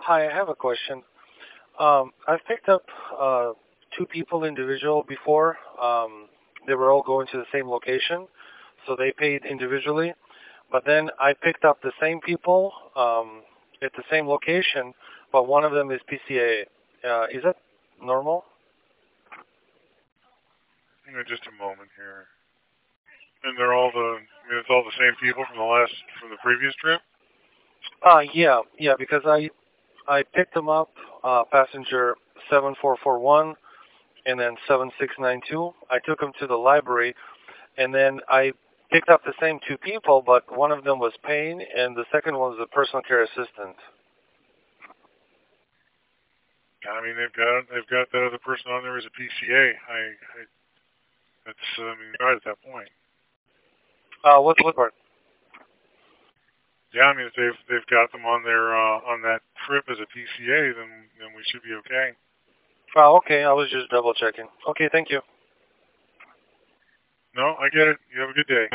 Hi, I have a question. I've picked up two people individual before. They were all going to the same location, so they paid individually. But then I picked up the same people at the same location, but one of them is PCA. Is that normal? Hang on just a moment here. And they're all it's all the same people from the previous trip? Yeah, because I picked them up, passenger 7441 and then 7692. I took them to the library, and then I picked up the same two people, but one of them was paying, and the second one was a personal care assistant. I mean, they've got that other person on there as a PCA. That's right at that point. What part? Yeah, I mean, if they've got them on their on that trip as a PCA, then we should be okay. Oh, okay. I was just double checking. Okay, thank you. No, I get it. You have a good day.